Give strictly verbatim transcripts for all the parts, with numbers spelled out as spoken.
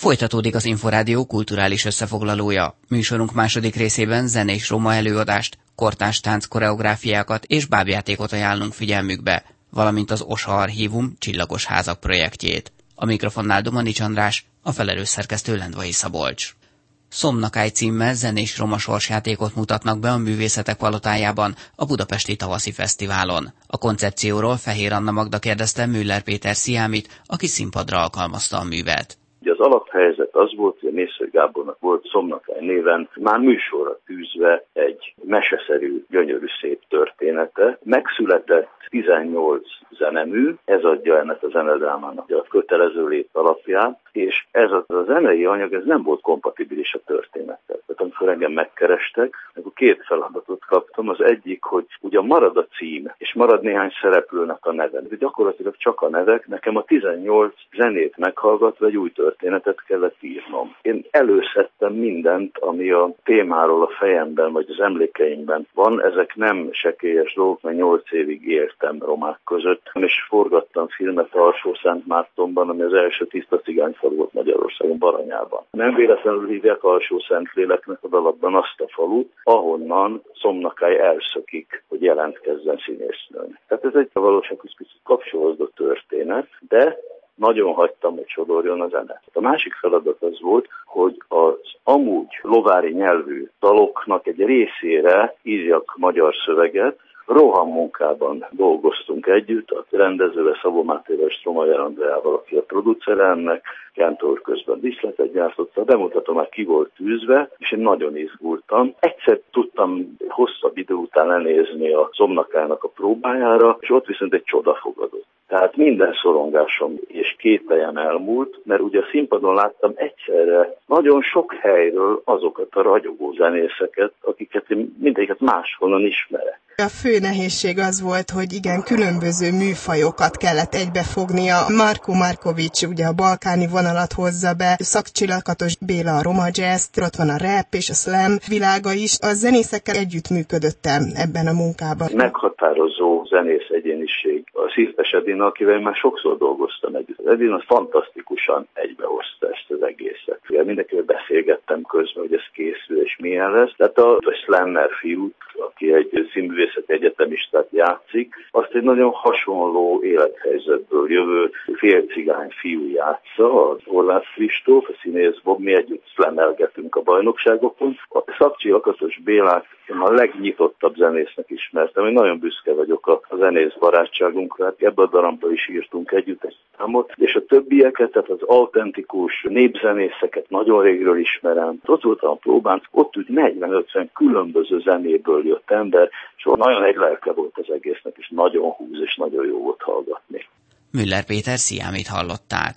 Folytatódik az Inforádió kulturális összefoglalója. Műsorunk második részében zenés roma előadást, kortárs tánc koreográfiákat és bábjátékot ajánlunk figyelmükbe, valamint az o es á Archívum Csillagos házak projektjét. A mikrofonnál Domanics András, a felelős szerkesztő Lendvai Szabolcs. Szomnakály címmel zenés roma sorsjátékot mutatnak be a Művészetek Palotájában, a Budapesti Tavaszi Fesztiválon. A koncepcióról Fehér Anna Magda kérdezte Müller Péter Sziámit, aki színpadra alkalmazta a művet. Az alaphelyzet az volt, hogy Mészöly Gábornak volt Szomnakály néven már műsorra tűzve egy meseszerű, gyönyörű szép története. Megszületett tizennyolc zenemű, ez adja ennek a zenedrámának a kötelező lét alapját, és ez a, a zenei anyag ez nem volt kompatibilis a történettel. Tehát amikor engem megkerestek, akkor két feladatot kaptam. Az egyik, hogy ugye marad a cím, és marad néhány szereplőnek a neve. De gyakorlatilag csak a nevek, nekem a tizennyolc zenét meghallgatva egy új történetet kellett írnom. Én előszedtem mindent, ami a témáról a fejemben, vagy az emlékeimben van. Ezek nem sekélyes dolgok, mert nyolc évig éltem romák között, és forgattam filmet Alsó-Szentmártonban, ami az első tiszta cigányfalu volt Magyarországon, Baranyában. Nem véletlenül hívják Alsó-Szentléleknek a dalakban azt a falut, ahonnan Szomnakály elszökik, hogy jelentkezzen színésznőn. Tehát ez egy a valósághoz kicsit kapcsolódó történet, de nagyon hagytam, hogy sodorjon a zene. A másik feladat az volt, hogy az amúgy lovári nyelvű daloknak egy részére írjak magyar szöveget. Rohammunkában dolgoztunk együtt, a rendezővel Szabó Mátéval és Stromayer Andreával, aki a producere ennek, Kántor közben díszletet gyártotta, bemutatom már ki volt tűzve, és én nagyon izgultam. Egyszer tudtam hosszabb idő után lenézni a Szomnakálynak a próbájára, és ott viszont egy csoda fogadott. Tehát minden szorongásom és kételjem elmúlt, mert ugye a színpadon láttam egyszerre nagyon sok helyről azokat a ragyogó zenészeket, akiket én mindegyiket máshonnan ismerek. A fő nehézség az volt, hogy igen, különböző műfajokat kellett egybefognia. Marko Markovics ugye a balkáni vonalat hozza be, Szakcsilakatos Béla a roma jazz, ott van a rap és a slam világa is. A zenészekkel együtt működöttem ebben a munkában. Meghatározó zenész egyéniség a Szirtes Edina, akivel már sokszor dolgoztam együtt. Edina fantasztikusan egybehozta ezt az egészet. Mindenkivel beszélgettem közben, hogy ez készül és milyen lesz. Tehát a, a slammer fiút, aki egy színművészeti egyetemistát játszik, azt egy nagyon hasonló élethelyzetből jövő félcigány fiú játsza, az Horváth Kristóf, a színész Bob, mi együtt szlemelgetünk a bajnokságokon. A Szakcsilakatos Bélát én a legnyitottabb zenésznek ismertem, én nagyon büszke vagyok a zenész barátságunkra, hát ebben a darabban is írtunk együtt egy számot, és a többieket, tehát az autentikus népzenészeket nagyon régről ismerem. Ott voltam a próbán, ott úgy negyven-ötven különböző zenéből jött ember, és nagyon egy lelke volt az egésznek, és nagyon húz, és nagyon jó volt hallgatni. Müller Péter Sziámit hallották.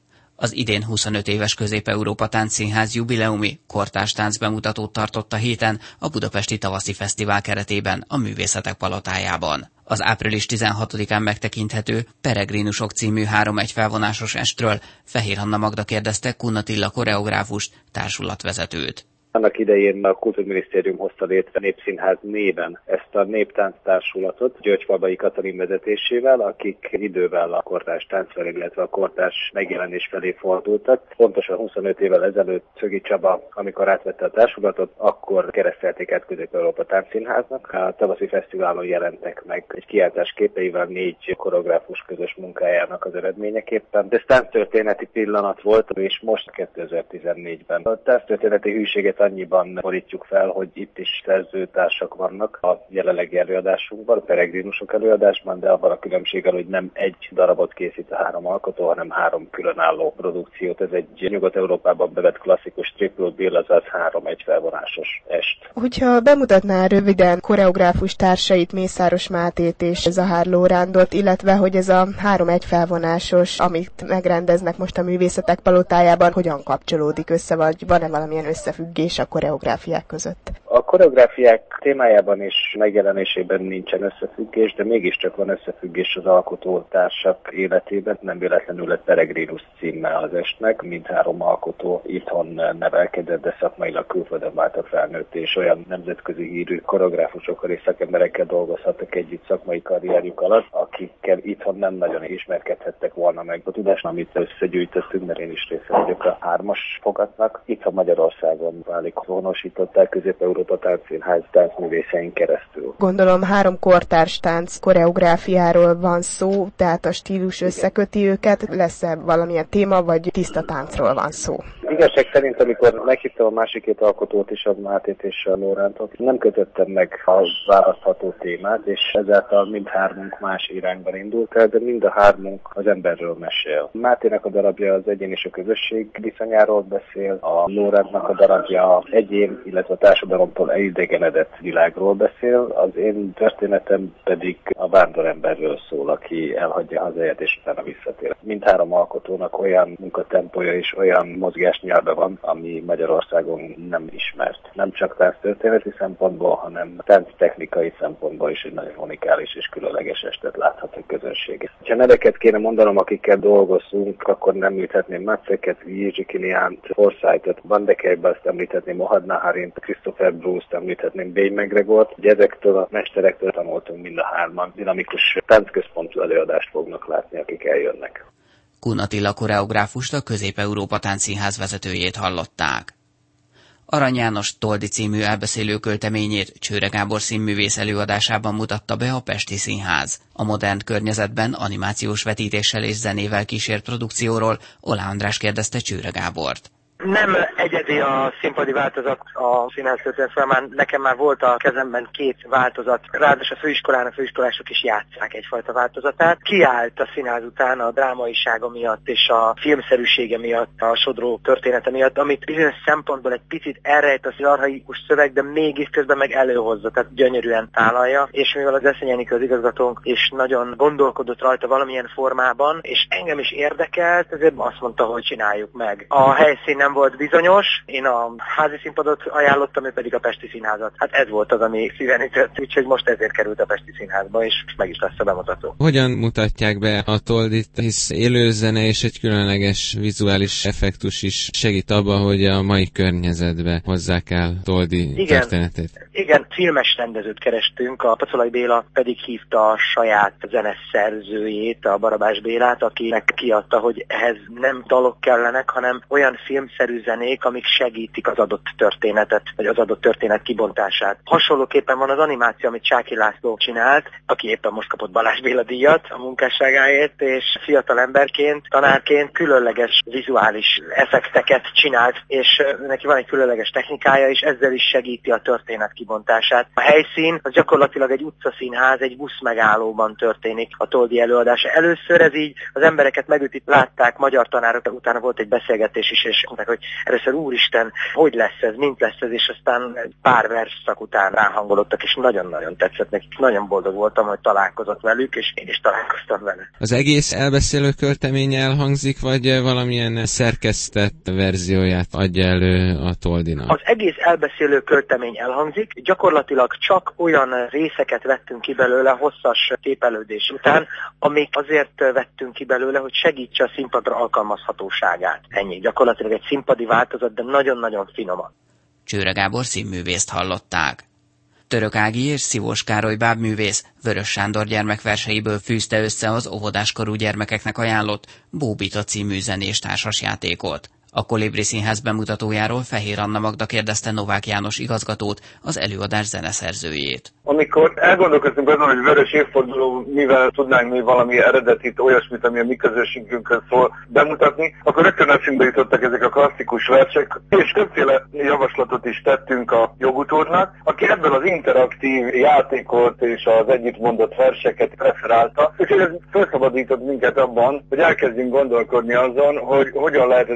Az idén huszonöt éves Közép-Európa Táncszínház jubileumi kortárs tánc bemutatót tartott a héten a Budapesti Tavaszi Fesztivál keretében a Művészetek Palotájában. Az április tizenhatodikán megtekinthető Peregrinusok című három egyfelvonásos estről Fehér Anna Magda kérdezte Kun Attila koreográfust, társulatvezetőt. Annak idején a Kultúrminisztérium hozta létre Népszínház néven ezt a néptánctársulatot Györgyfalvai Katalin vezetésével, akik idővel a kortárs tánc felé, illetve a kortárs megjelenés felé fordultak. Pontosan huszonöt évvel ezelőtt Szögi Csaba, amikor átvette a társulatot, akkor keresztelték át Közép-Európa Táncszínháznak. A Tavaszi Fesztiválon jelentek meg egy kiáltás képeivel négy koreográfus közös munkájának az eredményeképpen. De ez tánctörténeti pillanat volt, és most kétezer-tizennégyben. A tánctörténeti hűséget annyiban borítjuk fel, hogy itt is szerzőtársak vannak a jelenlegi előadásunkban, a Peregrinusok előadásban, de abban a különbséggel, hogy nem egy darabot készít a három alkotó, hanem három különálló produkciót. Ez egy Nyugat-Európában bevett klasszikus triple bill, azaz három egyfelvonásos est. Hogyha bemutatná röviden koreográfus társait, Mészáros Mátét és Zahár Lórándot, illetve hogy ez a három egyfelvonásos, amit megrendeznek most a Művészetek Palotájában, hogyan kapcsolódik össze, vagy van-e valamilyen összefüggés és a koreográfiák között? A koreográfiák témájában és megjelenésében nincsen összefüggés, de mégiscsak van összefüggés az alkotótársak életében. Nem véletlenül lett Peregrinus címe az estnek. Mindhárom alkotó itthon nevelkedett, de szakmailag külföldön váltak felnőtt, és olyan nemzetközi hírű koreográfusokkal és szakemberekkel dolgozhattak együtt szakmai karrierjük alatt, akikkel itthon nem nagyon ismerkedhettek volna meg. A tudás, amit összegyűjtöttünk, mert én is része vagyok a hármas fogatnak, itthon Magyarországon válik honosították Közép-Európa Táncszínház táncművészein keresztül. Gondolom három kortárs tánc koreográfiáról van szó, tehát a stílus összeköti őket. Lesz-e valamilyen téma, vagy tiszta táncról van szó? Igazság szerint, amikor meghívtam a másik két alkotót is, a Mátét és a Lórántot, nem kötöttem meg a választható témát, és ezáltal mindhármunk más irányban indult el, de mind a hármunk az emberről mesél. Mátének a darabja az egyén és a közösség viszonyáról beszél, a Lórántnak a darabja a egyén, illetve a társadalomtól elidegenedett világról beszél, az én történetem pedig a vándoremberről szól, aki elhagyja hazáját és utána visszatér. Mindhárom alkotónak olyan munkatempója és olyan mozgásnyelve van, ami Magyarországon nem ismert. Nem csak tánctörténeti szempontból, hanem tánctechnikai szempontból is egy nagyon unikális és különleges estet láthat a közönség. Ha neveket kéne mondanom, akikkel dolgozunk, akkor nem említhetném Matseket, Jiří Kiliánt, Forsyth-ot, Van de Keibast, említhetném Ohad Naharint, Christopher Bruce-t, említhetném Bay McGregort. Ezektől a mesterektől tanultunk mind a hárman. Dinamikus táncközpontú előadást fognak látni, akik eljönnek. Kun Attila koreográfust, a Közép-Európa Táncszínház vezetőjét hallották. Arany János Toldi című elbeszélő költeményét Csőre Gábor színművész előadásában mutatta be a Pesti Színház. A modern környezetben animációs vetítéssel és zenével kísért produkcióról Oláh András kérdezte Csőre Gábort. Nem egyedi a színpadi változat a színház történet folyamán. Nekem már volt a kezemben két változat. Ráadásul a főiskolán a főiskolások is játsszák egyfajta változatát. Kiállt a színház után a drámaisága miatt és a filmszerűsége miatt, a sodró története miatt, amit bizonyos szempontból egy picit elrejt az archaikus szöveg, de mégis közben meg előhozza, tehát gyönyörűen tálalja. És mivel az Eszényi Enikő az igazgatónk és nagyon gondolkodott rajta valamilyen formában, és engem is érdekelt, ezért azt mondta, hogy csináljuk meg. A helyszín nem volt bizonyos, én a házi színpadot ajánlottam, ő pedig a Pesti Színházat. Hát ez volt az, ami szíven ütött, úgyhogy most ezért került a Pesti Színházba, és meg is lesz a bemutató. Hogyan mutatják be a Toldit, hisz élőzene és egy különleges vizuális effektus is segít abban, hogy a mai környezetbe hozzák el Toldi Igen. történetét? Igen, filmes rendezőt kerestünk, a Pacolai Béla pedig hívta a saját zeneszerzőjét, a Barabás Bélát, akinek kiadta, hogy ehhez nem dalok kellenek, hanem olyan filmszerű zenék, amik segítik az adott történetet, vagy az adott történet kibontását. Hasonlóképpen van az animáció, amit Csáky László csinált, aki éppen most kapott Balázs Béla díjat a munkásságáért, és fiatal emberként, tanárként különleges vizuális effekteket csinált, és neki van egy különleges technikája, és ezzel is segíti a történet kibontását. A helyszín az gyakorlatilag egy utcaszínház, egy busz megállóban történik a Toldi előadása. Először ez így, az embereket megütit, látták magyar tanárok, utána volt egy beszélgetés is, és mondták, hogy először úristen, hogy lesz ez, mint lesz ez, és aztán pár versszak után ráhangolódtak, és nagyon-nagyon tetszett nekik. Nagyon boldog voltam, hogy találkozott velük, és én is találkoztam vele. Az egész elbeszélő költemény elhangzik, vagy valamilyen szerkesztett verzióját adja elő a Toldinak? Az egész elbeszélő költemény elhangzik, gyakorlatilag csak olyan részeket vettünk ki belőle hosszas képelődés után, amik azért vettünk ki belőle, hogy segítse a színpadra alkalmazhatóságát. Ennyi. Gyakorlatilag egy színpadi változat, de nagyon-nagyon finoman. Csőre Gábor színművészt hallották. Török Ági és Szivós Károly bábművész Vörös Sándor gyermekverseiből fűzte össze az óvodáskorú gyermekeknek ajánlott Bóbita című zenés társasjátékot. A Kolibri Színház bemutatójáról Fehér Anna Magda kérdezte Novák János igazgatót, az előadás zeneszerzőjét. Amikor elgondolkoztunk azon, hogy vörös évforduló, mivel tudnánk mi valami eredetit, olyasmit, ami a mi közösségünkhöz szól bemutatni, akkor rögtön eszünkbe jutottak ezek a klasszikus versek, és többféle javaslatot is tettünk a jogutódnak, aki ebből az interaktív játékot és az együtt mondott verseket preferálta, úgyhogy ez felszabadított minket abban, hogy elkezdjünk gondolkodni azon, hogy hogyan lehet ezeket a verseket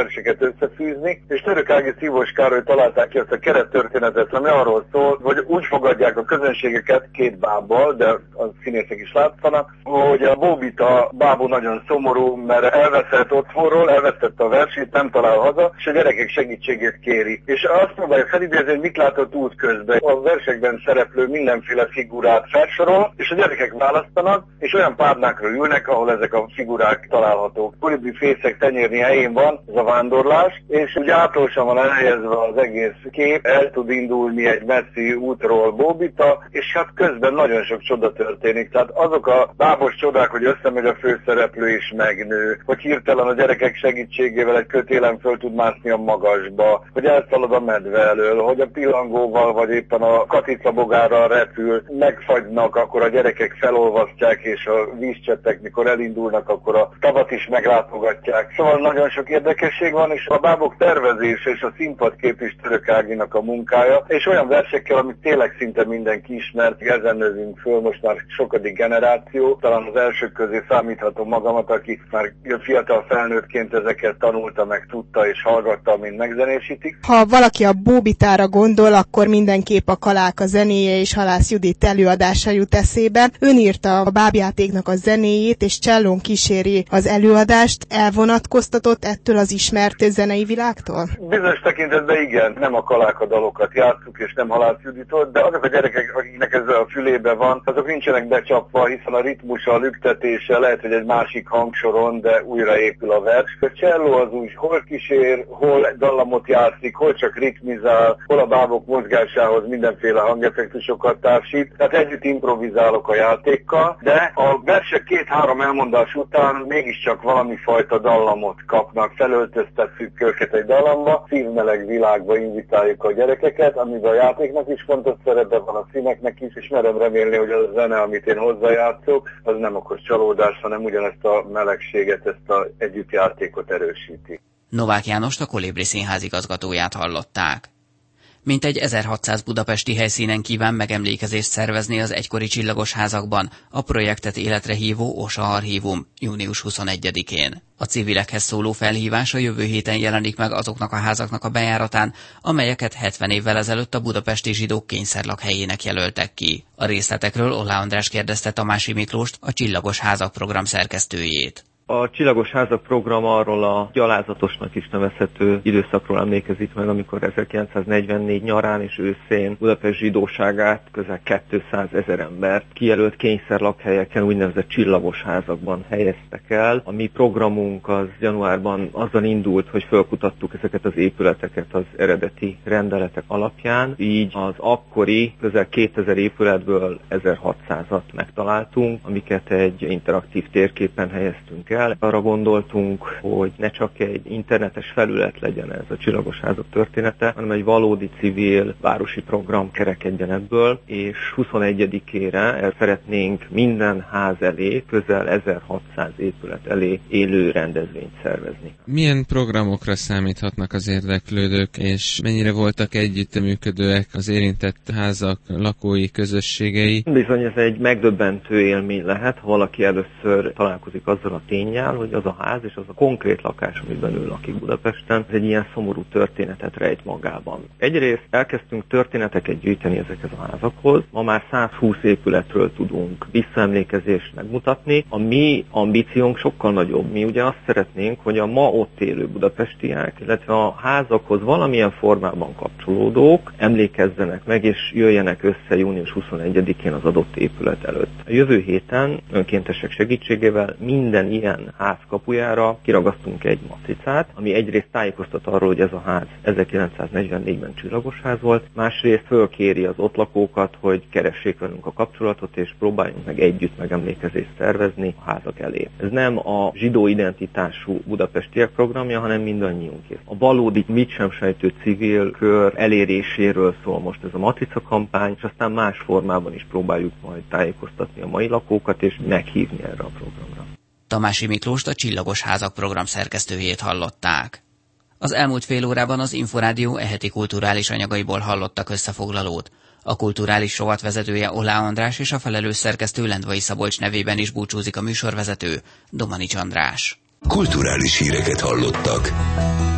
verseket összefűzni, és Török Ági, Szívós Károly találták ki azt a kerettörténetet, ami arról szól, hogy úgy fogadják a közönségeket két bábbal, de a színészek is látszanak, hogy a Bóbita bábú nagyon szomorú, mert elveszett otthonról, elvesztette a versét, nem talál haza, és a gyerekek segítségét kéri. És azt próbálják felidézni, hogy mit látott út közben. A versekben szereplő mindenféle figurát felsorol, és a gyerekek választanak, és olyan párnákra ülnek, ahol ezek a figurák találhatók. Kolibri fészek tenyérni helyén van ez a vándorlás, és ugye átolsan van elhelyezve az egész kép, el tud indulni egy messzi útról Bóbita, és hát közben nagyon sok csoda történik. Tehát azok a bábos csodák, hogy összemegy a főszereplő is megnő, hogy hirtelen a gyerekek segítségével egy kötélen föl tud mászni a magasba, hogy elszalad a medve elől, hogy a pillangóval vagy éppen a katicabogárral repül, megfagynak, akkor a gyerekek felolvasztják, és a vízcsettek, mikor elindulnak, akkor a tavat is meglátogatják. Szóval nagyon sok érdekesség van, és a bábok tervezése és a színpadkép is Török Áginak a munkája, és olyan versekkel, amit tényleg szinte mindenki ismert, ezen növünk föl, most már sokadik generáció, talán az elsők közé számíthatom magamat, aki már fiatal felnőttként ezeket tanulta, meg tudta és hallgatta, mint megzenésítik. Ha valaki a Bóbitára gondol, akkor mindenképp a Kaláka zenéje és Halász Judit előadása jut eszébe. Ön írta a bábjátéknak a zenéjét, és csellón kíséri az előadást. Elvonatkoztatott ettől az ismert zenei világtól? Bizonyos tekintetben igen, nem a Kaláka dalokat játsszuk, és nem Halász Juditot, de azok a gyerekek, akiknek ez a fülébe van, azok nincsenek becsapva, hiszen a ritmusa, a lüktetése lehet, hogy egy másik hangsoron, de újra épül a vers. A cselló az úgy hol kísér, hol dallamot játszik, hol csak ritmizál, hol a bábok mozgásához mindenféle hangeffektusokat társít, tehát együtt improvizálok a játékkal, de a versek két-három elmondás után mégiscsak valami fajta dallamot kapnak, felöltöztetjük őket egy dallamba, szívmeleg világba invitáljuk a gyerekeket, amiben a játéknak is fontos szerepe van, a színeknek is, és merem remélni, hogy a zene, amit én hozzájátszok, az nem okoz csalódást, hanem ugyanezt a melegséget, ezt az együttjátékot erősíti. Novák Jánost, a Kolibri Színház igazgatóját hallották. Mintegy ezerhatszáz budapesti helyszínen kíván megemlékezést szervezni az egykori csillagos házakban a projektet életre hívó o es á Archívum június huszonegyedikén. A civilekhez szóló felhívás a jövő héten jelenik meg azoknak a házaknak a bejáratán, amelyeket hetven évvel ezelőtt a budapesti zsidók kényszerlakhelyének jelöltek ki. A részletekről Ollá András kérdezte Tamási Miklóst, a Csillagos Házak program szerkesztőjét. A Csillagos Házak program arról a gyalázatosnak is nevezhető időszakról emlékezik meg, amikor ezerkilencszáznegyvennégy nyarán és őszén Budapest zsidóságát közel kétszázezer embert kijelölt kényszerlakhelyeken, úgynevezett csillagos házakban helyeztek el. A mi programunk az januárban azzal indult, hogy felkutattuk ezeket az épületeket az eredeti rendeletek alapján. Így az akkori közel kétezer épületből ezerhatszázat megtaláltunk, amiket egy interaktív térképen helyeztünk el. Arra gondoltunk, hogy ne csak egy internetes felület legyen ez a Csillagos Házak története, hanem egy valódi civil városi program kerekedjen ebből, és huszonegyedikére szeretnénk minden ház elé, közel ezerhatszáz épület elé élő rendezvényt szervezni. Milyen programokra számíthatnak az érdeklődők, és mennyire voltak együttműködőek az érintett házak lakói, közösségei? Bizony ez egy megdöbbentő élmény lehet, ha valaki először találkozik azzal a tényel, hogy az a ház és az a konkrét lakás, amiben ő lakik Budapesten, ez egy ilyen szomorú történetet rejt magában. Egyrészt elkezdtünk történeteket gyűjteni ezekhez a házakhoz, ma már százhúsz épületről tudunk visszaemlékezést megmutatni. A mi ambíciónk sokkal nagyobb. Mi ugye azt szeretnénk, hogy a ma ott élő budapestiek, illetve a házakhoz valamilyen formában kapcsolódók emlékezzenek meg, és jöjjenek össze június huszonegyedikén az adott épület előtt. A jövő héten önkéntesek segítségével minden ilyen ház kapujára kiragasztunk egy matricát, ami egyrészt tájékoztat arról, hogy ez a ház ezerkilencszáznegyvennégyben csillagos ház volt, másrészt fölkéri az ott lakókat, hogy keressék velünk a kapcsolatot, és próbáljunk meg együtt megemlékezést szervezni a házak elé. Ez nem a zsidó identitású budapestiek programja, hanem mindannyiunkét. A valódi mit sem sejtő civil kör eléréséről szól most ez a matrica kampány, és aztán más formában is próbáljuk majd tájékoztatni a mai lakókat, és meghívni erre a programra. Tamási Miklóst, a Csillagos Házak program szerkesztőjét hallották. Az elmúlt fél órában az Inforádió eheti kulturális anyagaiból hallottak összefoglalót. A kulturális rovat vezetője Ollá András és a felelős szerkesztő Lendvai Szabolcs nevében is búcsúzik a műsorvezető, Domanics András. Kulturális híreket hallottak.